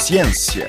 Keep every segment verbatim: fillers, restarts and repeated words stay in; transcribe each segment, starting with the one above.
Ciência.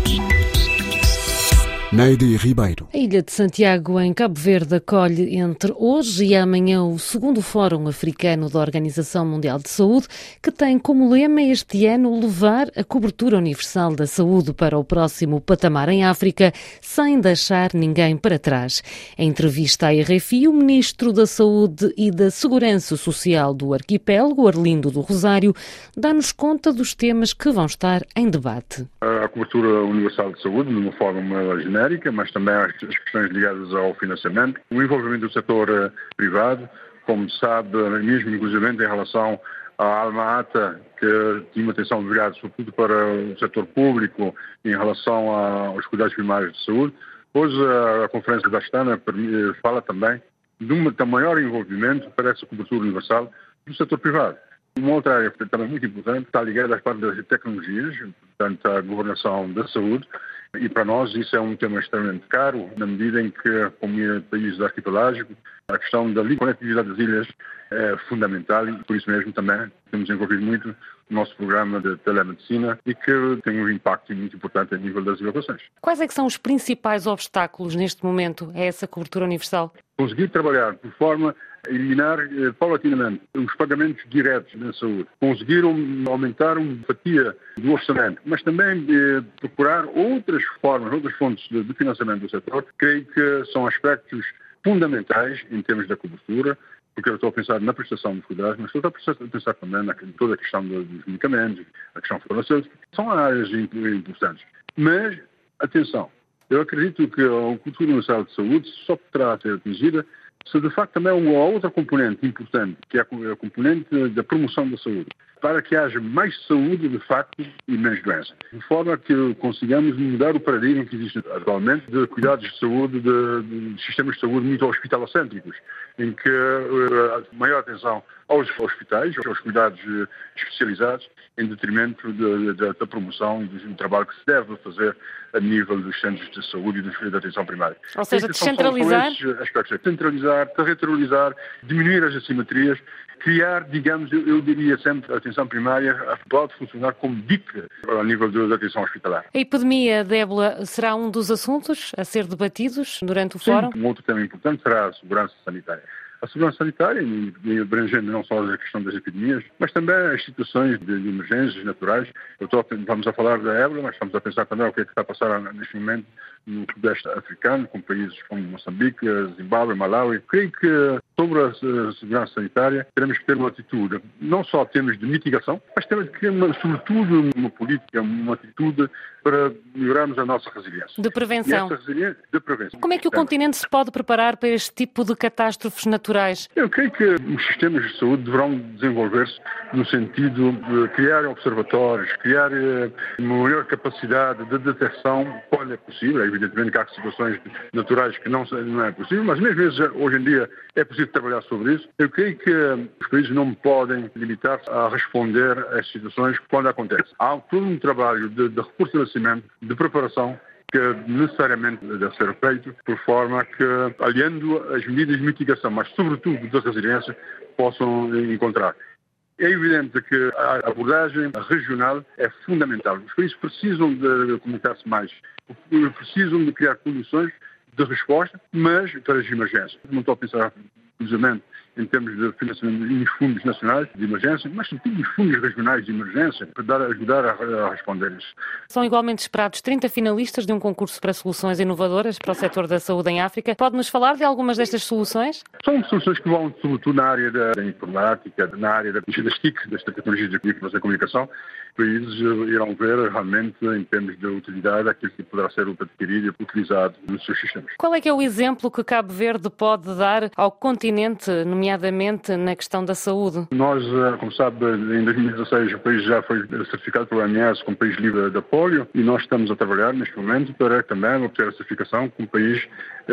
Neide Ribeiro. A Ilha de Santiago, em Cabo Verde, acolhe entre hoje e amanhã o segundo Fórum Africano da Organização Mundial de Saúde, que tem como lema este ano levar a cobertura universal da saúde para o próximo patamar em África, sem deixar ninguém para trás. Em entrevista à R F I, o Ministro da Saúde e da Segurança Social do arquipélago, Arlindo do Rosário, dá-nos conta dos temas que vão estar em debate. A cobertura universal de saúde, de uma forma genérica, mas também as questões ligadas ao financiamento, o envolvimento do setor privado, como se sabe, mesmo inclusivamente em relação à Alma Ata, que tinha uma atenção virada sobretudo para o setor público em relação aos cuidados primários de saúde. Hoje a Conferência da Astana fala também de um maior envolvimento para essa cobertura universal do setor privado. Uma outra área também muito importante está ligada às partes das tecnologias, portanto à governação da saúde, e para nós isso é um tema extremamente caro, na medida em que, como país arquipelágico, a questão da conectividade das ilhas é fundamental e por isso mesmo também temos envolvido muito o nosso programa de telemedicina e que tem um impacto muito importante a nível das evacuações. Quais é que são os principais obstáculos neste momento a essa cobertura universal? Conseguir trabalhar por forma a eliminar eh, paulatinamente os pagamentos diretos na saúde, conseguir um, aumentar uma fatia do orçamento, mas também eh, procurar outras formas, outras fontes de, de financiamento do setor, creio que são aspectos fundamentais em termos da cobertura, porque eu estou a pensar na prestação dos cuidados, mas estou a pensar também na toda a questão dos medicamentos, a questão farmacêutica, são áreas importantes. Mas, atenção, eu acredito que a cobertura universal de saúde só poderá ser atingida se de facto também uma outra componente importante, que é a componente da promoção da saúde, para que haja mais saúde de facto e menos doença. De forma que consigamos mudar o paradigma que existe atualmente de cuidados de saúde, de, de sistemas de saúde muito hospitalocêntricos, em que uh, maior atenção aos hospitais, aos cuidados especializados, em detrimento de, de, da promoção e do trabalho que se deve fazer a nível dos centros de saúde e dos, da atenção primária. Ou seja, descentralizar? Descentralizar, territorializar, diminuir as assimetrias, criar, digamos, eu, eu diria sempre, a atenção primária pode funcionar como dica a nível da atenção hospitalar. A epidemia de ébola será um dos assuntos a ser debatidos durante o Sim, fórum? Um outro tema importante será a segurança sanitária. A segurança sanitária, abrangendo não só a questão das epidemias, mas também as situações de, de emergências naturais. Eu estou, vamos a falar da ébola, mas estamos a pensar também o que é que está a passar neste momento no Sudeste africano, com países como Moçambique, Zimbábue, Malawi. Creio que sobre a segurança sanitária teremos que ter uma atitude, não só termos de mitigação, mas temos que ter, uma, sobretudo, uma política, uma atitude para melhorarmos a nossa resiliência. De prevenção. E esta resiliência de prevenção. Como é que o continente se pode preparar para este tipo de catástrofes naturais? Eu creio que os sistemas de saúde deverão desenvolver-se no sentido de criar observatórios, criar uma maior capacidade de detecção quando é possível. Evidentemente que há situações naturais que não, não é possível, mas mesmo vezes, hoje em dia é possível trabalhar sobre isso. Eu creio que os países não podem limitar-se a responder às situações quando acontecem. Há todo um trabalho de, de reforçamento, de preparação, que necessariamente deve ser feito, por forma que, aliando as medidas de mitigação, mas sobretudo da resiliência, possam encontrar. É evidente que a abordagem regional é fundamental. Os países precisam de comunicar-se mais, precisam de criar condições de resposta, mas para as emergências. Não estou a pensar, precisamente, em termos de financiamento nos fundos nacionais de emergência, mas também nos fundos regionais de emergência, para dar, ajudar a, a responder isso. São igualmente esperados trinta finalistas de um concurso para soluções inovadoras para o setor da saúde em África. Pode-nos falar de algumas destas soluções? São soluções que vão, sobretudo, na área da, da informática, na área das T I C, das tecnologias de informação e comunicação. Os países irão ver realmente, em termos de utilidade, aquilo que poderá ser adquirido e utilizado nos seus sistemas. Qual é que é o exemplo que Cabo Verde pode dar ao continente, nomeadamente na questão da saúde? Nós, como sabe, em dois mil e dezasseis o país já foi certificado pela O M S como país livre da polio e nós estamos a trabalhar neste momento para também obter a certificação como país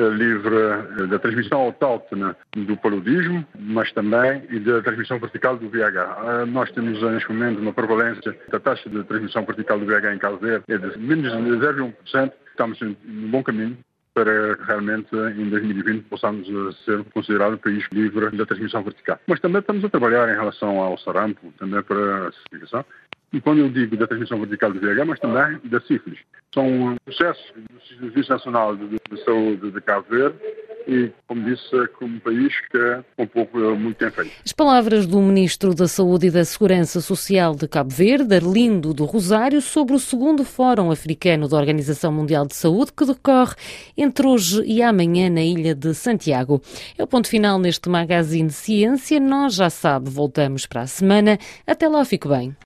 livre da transmissão autóctone do paludismo, mas também e da transmissão vertical do V I H. Nós temos neste momento uma prevalência da taxa de transmissão vertical do V I H em Cabo Verde é de menos de zero vírgula um por cento. Estamos no bom caminho para que realmente em dois mil e vinte possamos ser considerado um país livre da transmissão vertical. Mas também estamos a trabalhar em relação ao sarampo, também para a certificação. E quando eu digo da transmissão vertical do V I H, mas também da sífilis. São processos do Serviço Nacional de, de Saúde de Cabo Verde e, como disse, é um país que é um pouco muito bem feito. As palavras do Ministro da Saúde e da Segurança Social de Cabo Verde, Arlindo do Rosário, sobre o segundo Fórum Africano da Organização Mundial de Saúde, que decorre entre hoje e amanhã na Ilha de Santiago. É o ponto final neste Magazine Ciência. Nós, já sabe, voltamos para a semana. Até lá, fique bem.